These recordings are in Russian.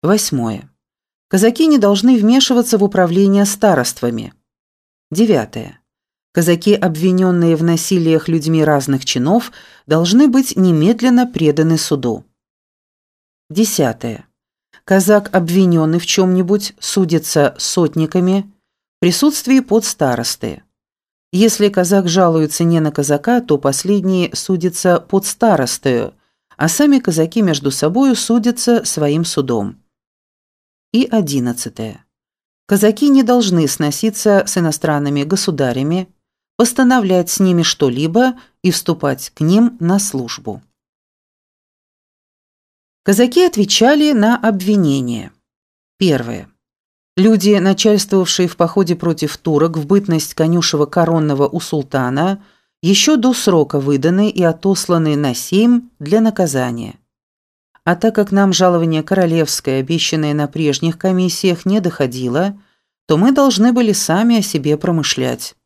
8. Казаки не должны вмешиваться в управление староствами. 9. Казаки, обвиненные в насилиях людьми разных чинов, должны быть немедленно преданы суду. 10. Казак, обвиненный в чем-нибудь, судится сотниками в присутствии подстаросты. Если казак жалуется не на казака, то последний судится подстаростою, а сами казаки между собою судятся своим судом. И 11. Казаки не должны сноситься с иностранными государями, постановлять с ними что-либо и вступать к ним на службу. Казаки отвечали на обвинения. 1. Люди, начальствовавшие в походе против турок в бытность конюшева коронного у султана, еще до срока выданы и отосланы на Сейм для наказания. А так как нам жалование королевское, обещанное на прежних комиссиях, не доходило, то мы должны были сами о себе промышлять.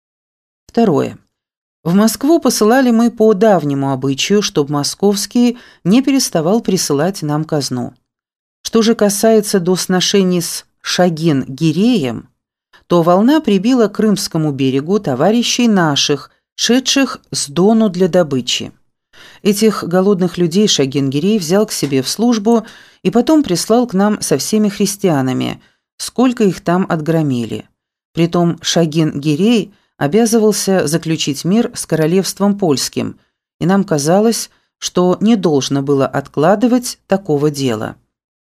2. В Москву посылали мы по давнему обычаю, чтобы московский не переставал присылать нам казну. Что же касается до сношений с Шагин-Гиреем, то волна прибила к Крымскому берегу товарищей наших, шедших с Дону для добычи. Этих голодных людей Шагин-Гирей взял к себе в службу и потом прислал к нам со всеми христианами, сколько их там отгромили. Притом Шагин-Гирей обязывался заключить мир с королевством польским, и нам казалось, что не должно было откладывать такого дела.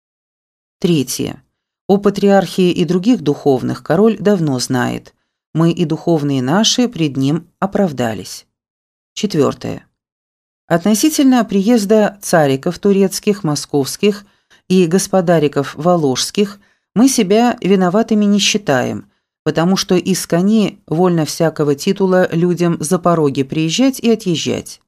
3. О патриархии и других духовных король давно знает. Мы и духовные наши пред ним оправдались. 4. Относительно приезда цариков турецких, московских и господариков воложских мы себя виноватыми не считаем, потому что из кони вольно всякого титула людям за пороги приезжать и отъезжать.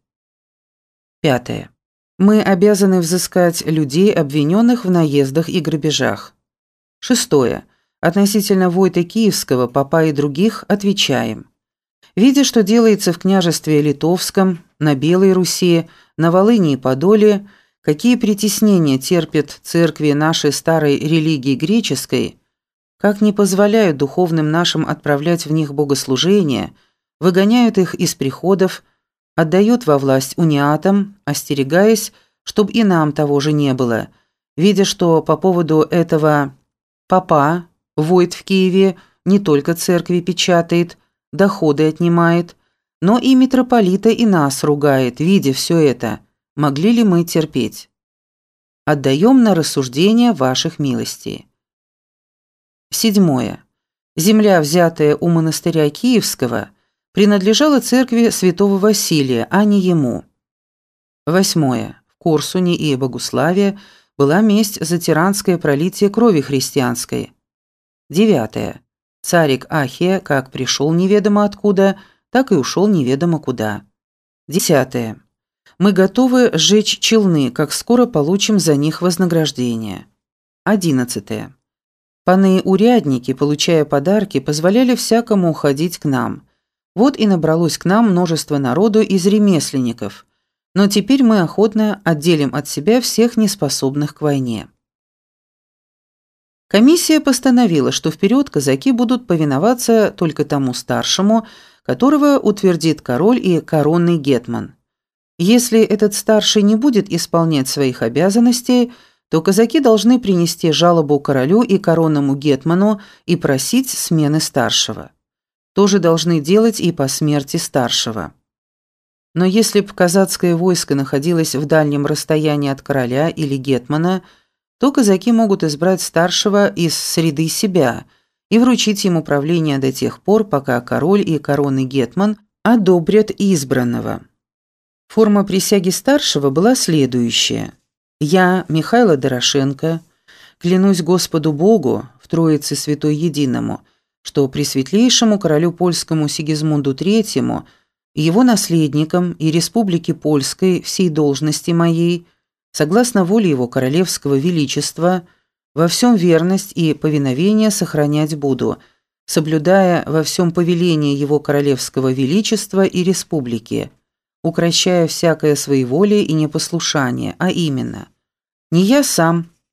5. Мы обязаны взыскать людей, обвиненных в наездах и грабежах. 6. Относительно Войта Киевского, попа и других отвечаем. Видя, что делается в княжестве Литовском, на Белой Руси, на Волыни и Подоле, какие притеснения терпят церкви нашей старой религии греческой, как не позволяют духовным нашим отправлять в них богослужения, выгоняют их из приходов, отдают во власть униатам, остерегаясь, чтобы и нам того же не было, видя, что по поводу этого попа Войт в Киеве не только церкви печатает, доходы отнимает, но и митрополита и нас ругает, видя все это. Могли ли мы терпеть? Отдаем на рассуждение ваших милостей. 7. Земля, взятая у монастыря Киевского, принадлежала церкви святого Василия, а не ему. 8. В Корсуне и Богуславе была месть за тиранское пролитие крови христианской. 9. Царик Ахия как пришел неведомо откуда, так и ушел неведомо куда. 10. Мы готовы сжечь челны, как скоро получим за них вознаграждение. 11. Паны-урядники, получая подарки, позволяли всякому уходить к нам. Вот и набралось к нам множество народу из ремесленников, но теперь мы охотно отделим от себя всех неспособных к войне. Комиссия постановила, что вперед казаки будут повиноваться только тому старшему, которого утвердит король и коронный гетман. Если этот старший не будет исполнять своих обязанностей, то казаки должны принести жалобу королю и коронному гетману и просить смены старшего. То же должны делать и по смерти старшего. Но если б казацкое войско находилось в дальнем расстоянии от короля или гетмана, то казаки могут избрать старшего из среды себя и вручить ему правление до тех пор, пока король и коронный гетман одобрят избранного. Форма присяги старшего была следующая. «Я, Михайло Дорошенко, клянусь Господу Богу, в Троице Святой Единому, что Пресветлейшему королю польскому Сигизмунду III, его наследникам и Республике Польской всей должности моей, согласно воле его королевского величества, во всем верность и повиновение сохранять буду, соблюдая во всем повеление его королевского величества и республики, укрощая всякое своеволие и непослушание, а именно, не я сам,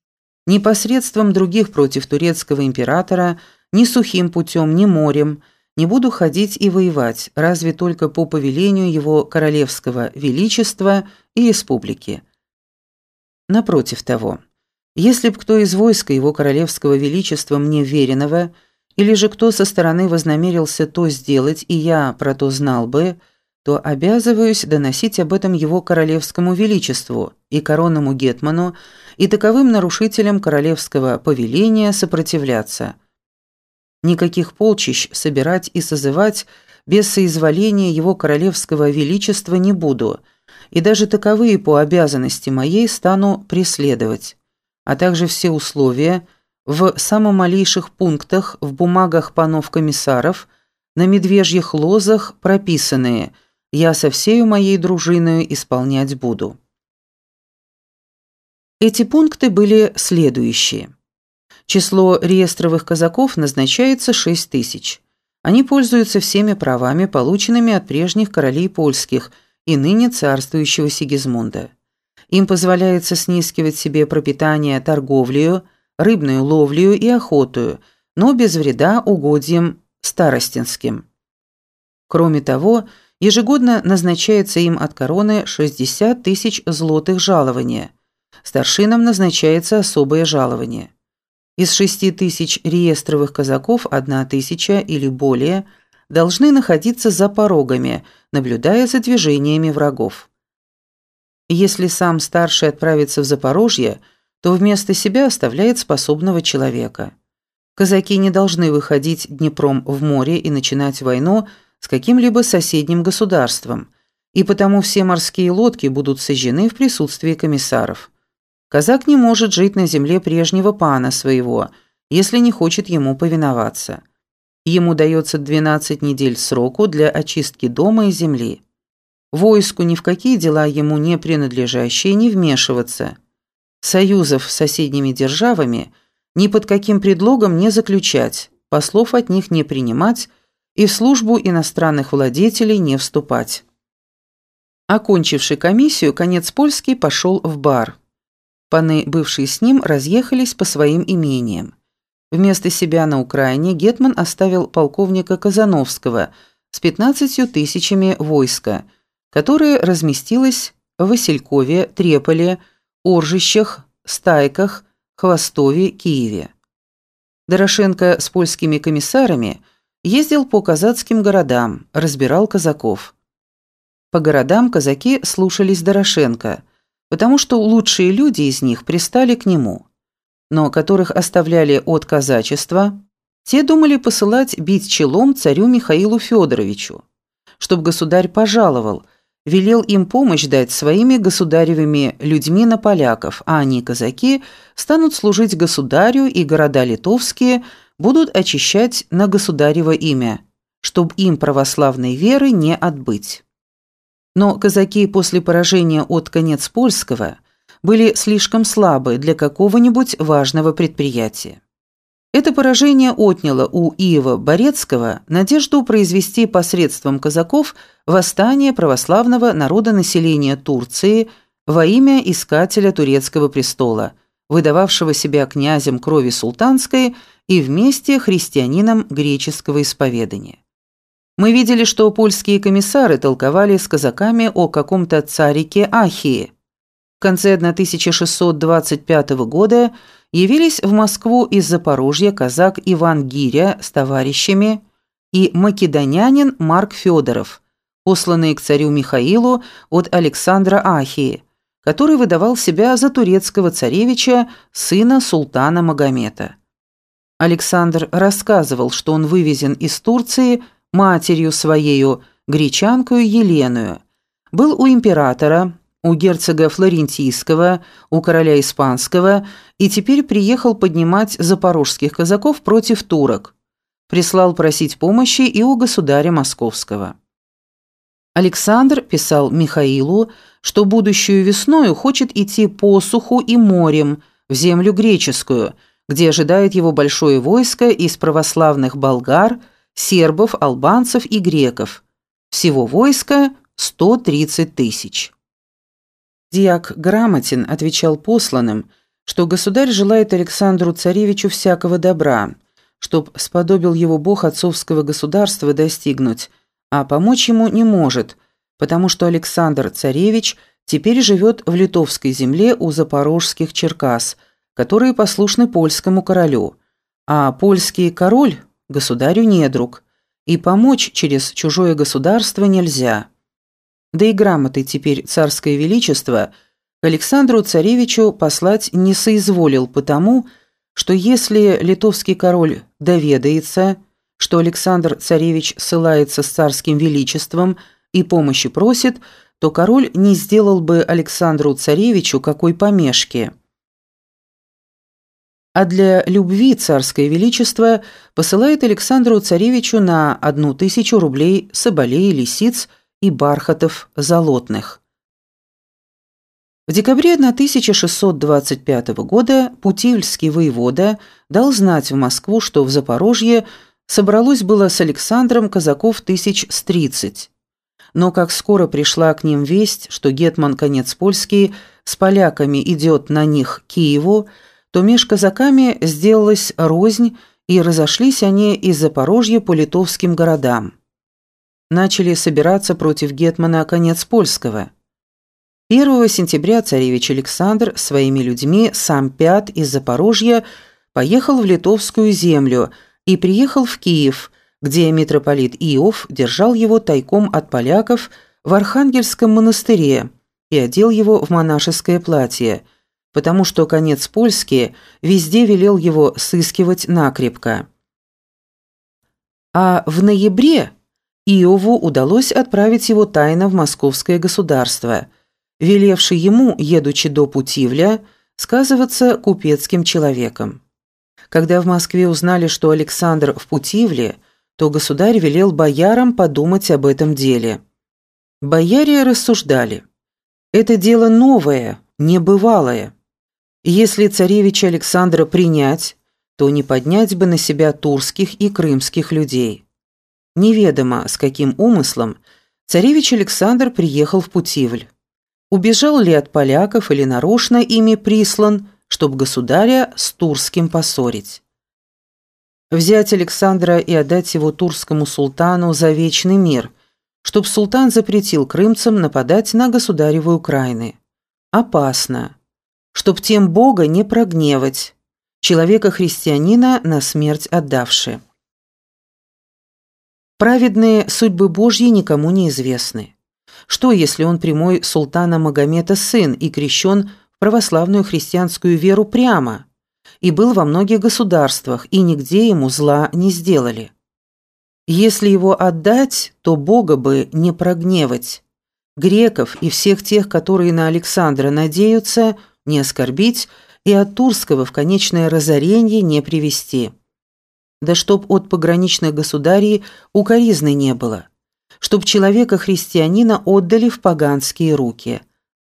ни посредством других против турецкого императора, ни сухим путем, ни морем не буду ходить и воевать, разве только по повелению его королевского величества и республики. Напротив того, если б кто из войска его королевского величества мне веренного, или же кто со стороны вознамерился то сделать, и я про то знал бы, то обязываюсь доносить об этом его королевскому величеству и коронному гетману, и таковым нарушителям королевского повеления сопротивляться. Никаких полчищ собирать и созывать без соизволения его королевского величества не буду, и даже таковые по обязанности моей стану преследовать, а также все условия в самых малейших пунктах в бумагах панов-комиссаров на медвежьих лозах прописанные я со всею моей дружиною исполнять буду. Эти пункты были следующие. Число реестровых казаков назначается 6000. Они пользуются всеми правами, полученными от прежних королей польских и ныне царствующего Сигизмунда. Им позволяется снискивать себе пропитание торговлею, рыбную ловлею и охотою, но без вреда угодьям старостинским. Кроме того, ежегодно назначается им от короны 60 000 злотых жалования. Старшинам назначается особое жалование. Из 6000 реестровых казаков 1000 или более должны находиться за порогами, наблюдая за движениями врагов. Если сам старший отправится в Запорожье, то вместо себя оставляет способного человека. Казаки не должны выходить Днепром в море и начинать войну с каким-либо соседним государством, и потому все морские лодки будут сожжены в присутствии комиссаров. Казак не может жить на земле прежнего пана своего, если не хочет ему повиноваться. Ему дается 12 недель сроку для очистки дома и земли. Войску ни в какие дела ему не принадлежащие не вмешиваться. Союзов с соседними державами ни под каким предлогом не заключать, послов от них не принимать и в службу иностранных владетелей не вступать. Окончивший комиссию, конец польский пошел в бар. Паны, бывшие с ним, разъехались по своим имениям. Вместо себя на Украине гетман оставил полковника Казановского с 15 000 войска, которое разместилось в Василькове, Треполе, Оржищах, Стайках, Хвостове, Киеве. Дорошенко с польскими комиссарами ездил по казацким городам, разбирал казаков. По городам казаки слушались Дорошенко, потому что лучшие люди из них пристали к нему, но которых оставляли от казачества, те думали посылать бить челом царю Михаилу Федоровичу, чтоб государь пожаловал, велел им помощь дать своими государевыми людьми на поляков, а они, казаки, станут служить государю, и города литовские будут очищать на государево имя, чтоб им православной веры не отбыть. Но казаки после поражения от конец польского были слишком слабы для какого-нибудь важного предприятия. Это поражение отняло у Иова Борецкого надежду произвести посредством казаков восстание православного народонаселения Турции во имя искателя турецкого престола, выдававшего себя князем крови султанской и вместе христианином греческого исповедания. Мы видели, что польские комиссары толковали с казаками о каком-то царике Ахии. В конце 1625 года явились в Москву из Запорожья казак Иван Гиря с товарищами и македонянин Марк Федоров, посланные к царю Михаилу от Александра Ахии, который выдавал себя за турецкого царевича, сына султана Магомета. Александр рассказывал, что он вывезен из Турции матерью своею, гречанкою Еленою, был у императора, у герцога Флорентийского, у короля Испанского и теперь приехал поднимать запорожских казаков против турок. Прислал просить помощи и у государя Московского. Александр писал Михаилу, что будущую весною хочет идти по суху и морем в землю греческую, где ожидает его большое войско из православных болгар, сербов, албанцев и греков. Всего войска 130 000. Дьяк грамотен, отвечал посланным, что государь желает Александру Царевичу всякого добра, чтоб сподобил его Бог отцовского государства достигнуть, а помочь ему не может, потому что Александр Царевич теперь живет в литовской земле у запорожских Черкас, которые послушны польскому королю, а польский король государю недруг, и помочь через чужое государство нельзя. Да и грамоты теперь царское величество к Александру Царевичу послать не соизволил, потому что если литовский король доведается, что Александр Царевич ссылается с царским величеством и помощи просит, то король не сделал бы Александру Царевичу какой помешки. А для любви царское величество посылает Александру Царевичу на 1000 рублей соболей, лисиц и бархатов золотных. В декабре 1625 года Путивльский воевода дал знать в Москву, что в Запорожье собралось было с Александром казаков 1030. Но как скоро пришла к ним весть, что гетман Конец-Польский с поляками идет на них к Киеву, то меж казаками сделалась рознь, и разошлись они из Запорожья по литовским городам. Начали собираться против гетмана Конец-Польского. 1 сентября царевич Александр своими людьми сам пят из Запорожья поехал в литовскую землю и приехал в Киев, где митрополит Иов держал его тайком от поляков в Архангельском монастыре и одел его в монашеское платье, потому что Конец-Польский везде велел его сыскивать накрепко. А в ноябре Иову удалось отправить его тайно в Московское государство, велевший ему, едучи до Путивля, сказываться купецким человеком. Когда в Москве узнали, что Александр в Путивле, то государь велел боярам подумать об этом деле. Бояре рассуждали: это дело новое, небывалое. Если царевича Александра принять, то не поднять бы на себя турских и крымских людей. Неведомо, с каким умыслом царевич Александр приехал в Путивль. Убежал ли от поляков или нарочно ими прислан, чтоб государя с турским поссорить. Взять Александра и отдать его турскому султану за вечный мир, чтоб султан запретил крымцам нападать на государевы Украины. Опасно. Чтоб тем Бога не прогневать, человека-христианина на смерть отдавши. Праведные судьбы Божьи никому не известны. Что, если он прямой султана Магомета сын и крещен в православную христианскую веру прямо, и был во многих государствах, и нигде ему зла не сделали? Если его отдать, то Бога бы не прогневать, греков и всех тех, которые на Александра надеются, не оскорбить и от Турского в конечное разорение не привести. Да чтоб от пограничных государей укоризны не было, чтоб человека-христианина отдали в поганские руки.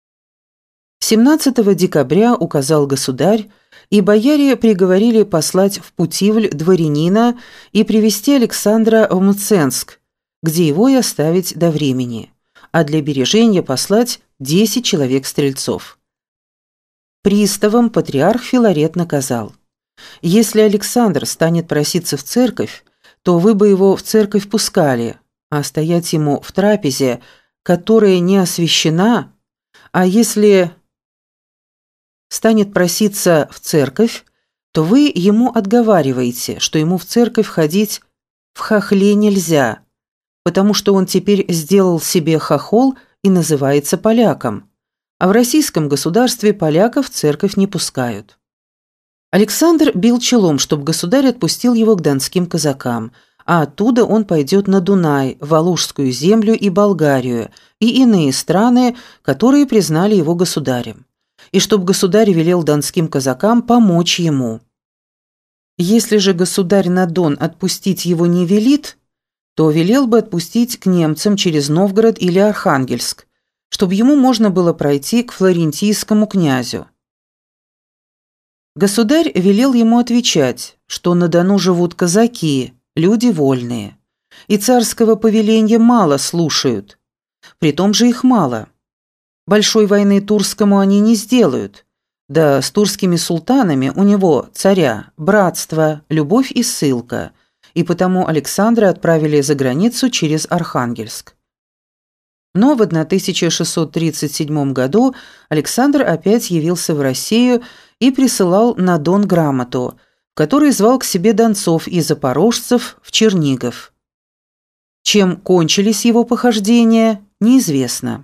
17 декабря указал государь, и бояре приговорили послать в Путивль дворянина и привести Александра в Мценск, где его и оставить до времени, а для бережения послать 10 человек-стрельцов. Приставам патриарх Филарет наказал: если Александр станет проситься в церковь, то вы бы его в церковь пускали, а стоять ему в трапезе, которая не освящена, а если станет проситься в церковь, то вы ему отговариваете, что ему в церковь ходить в хохле нельзя, потому что он теперь сделал себе хохол и называется поляком, а в российском государстве поляков в церковь не пускают. Александр бил челом, чтобы государь отпустил его к донским казакам, а оттуда он пойдет на Дунай, Валужскую землю и Болгарию, и иные страны, которые признали его государем, и чтоб государь велел донским казакам помочь ему. Если же государь на Дон отпустить его не велит, то велел бы отпустить к немцам через Новгород или Архангельск, чтобы ему можно было пройти к флорентийскому князю. Государь велел ему отвечать, что на Дону живут казаки, люди вольные, и царского повеления мало слушают, при том же их мало. Большой войны турскому они не сделают, Да с турскими султанами у него, царя, братство, любовь и ссылка, и потому Александра отправили за границу через Архангельск. Но в 1637 году Александр опять явился в Россию и присылал на Дон грамоту, в которой звал к себе донцов и запорожцев в Чернигов. Чем кончились его похождения, неизвестно.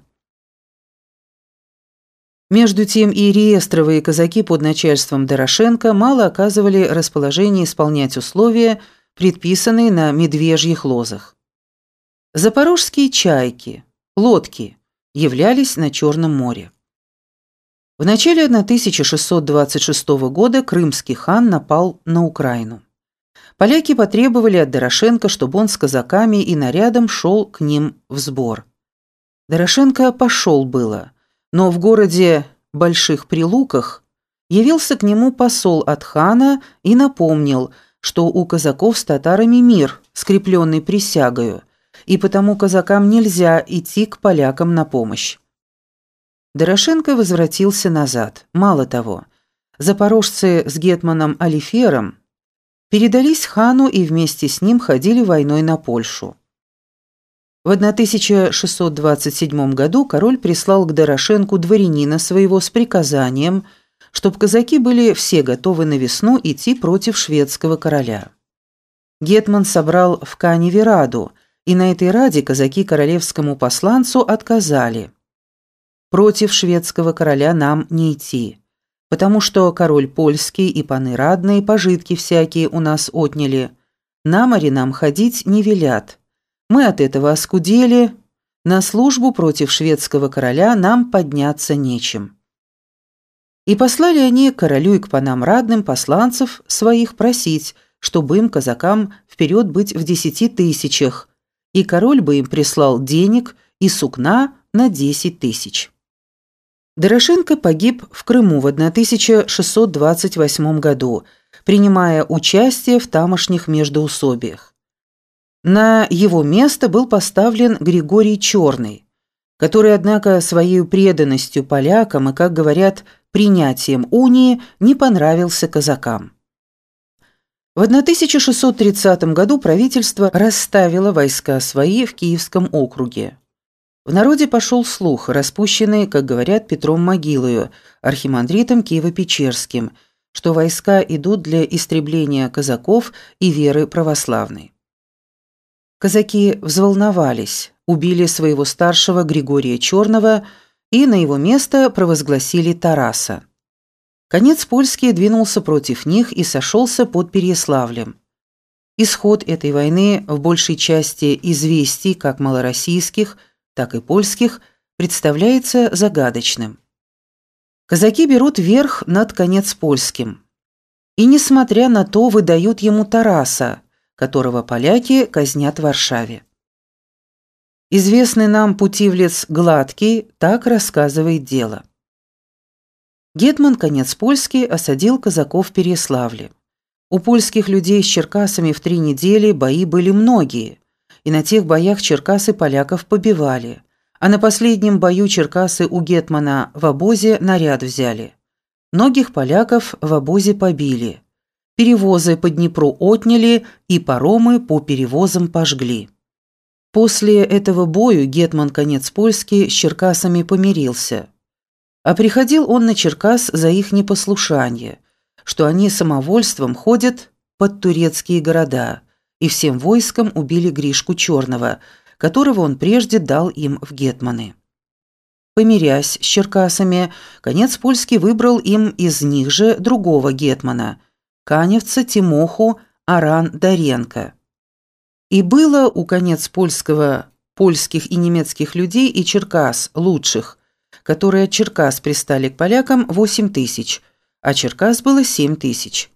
Между тем и реестровые казаки под начальством Дорошенко мало оказывали расположение исполнять условия, предписанные на медвежьих лозах. Запорожские чайки, лодки, являлись на Черном море. В начале 1626 года крымский хан напал на Украину. Поляки потребовали от Дорошенко, чтобы он с казаками и нарядом шел к ним в сбор. Дорошенко пошел было, но в городе Больших Прилуках явился к нему посол от хана и напомнил, что у казаков с татарами мир, скрепленный присягою, и потому казакам нельзя идти к полякам на помощь. Дорошенко возвратился назад. Мало того, запорожцы с гетманом Алифером передались хану и вместе с ним ходили войной на Польшу. В 1627 году король прислал к Дорошенку дворянина своего с приказанием, чтобы казаки были все готовы на весну идти против шведского короля. Гетман собрал в Каневе раду, и на этой раде казаки королевскому посланцу отказали. Против шведского короля нам не идти, потому что король польский и паны радные пожитки всякие у нас отняли. На море нам ходить не велят. Мы от этого оскудели, на службу против шведского короля нам подняться нечем. И послали они к королю и к панам радным посланцев своих просить, чтобы им, казакам, вперед быть в 10 тысячах, и король бы им прислал денег и сукна на 10 тысяч. Дорошенко погиб в Крыму в 1628 году, принимая участие в тамошних междоусобиях. На его место был поставлен Григорий Черный, который, однако, своей преданностью полякам и, как говорят, принятием унии не понравился казакам. В 1630 году правительство расставило войска свои в Киевском округе. В народе пошел слух, распущенный, как говорят, Петром Могилою, архимандритом Киево-Печерским, что войска идут для истребления казаков и веры православной. Казаки взволновались, убили своего старшего Григория Черного и на его место провозгласили Тараса. Конец польский двинулся против них и сошелся под Переяславлем. Исход этой войны в большей части известий как малороссийских, так и польских представляется загадочным. Казаки берут верх над конец польским. И, несмотря на то, выдают ему Тараса, которого поляки казнят в Варшаве. Известный нам путивлец Гладкий так рассказывает дело. Гетман конец польский осадил казаков в Переяславле. У польских людей с черкасами в 3 недели бои были многие, и на тех боях черкасы поляков побивали, а на последнем бою черкасы у гетмана в обозе наряд взяли. Многих поляков в обозе побили. Перевозы по Днепру отняли и паромы по перевозам пожгли. После этого бою гетман конец польский с черкасами помирился. А приходил он на Черкас за их непослушание, что они самовольством ходят под турецкие города, и всем войском убили Гришку Черного, которого он прежде дал им в гетманы. Помирясь с черкасами, конец польский выбрал им из них же другого гетмана, каневца Тимоху Аран-Доренко. И было у конец польского польских и немецких людей и черкас лучших, которые от Черкас пристали к полякам 8 тысяч, а Черкас было 7 тысяч.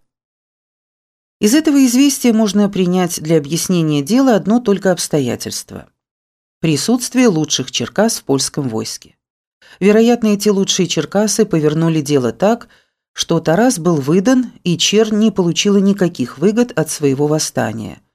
Из этого известия можно принять для объяснения дела одно только обстоятельство – присутствие лучших черкас в польском войске. Вероятно, эти лучшие черкасы повернули дело так, что Тарас был выдан, и чернь не получила никаких выгод от своего восстания,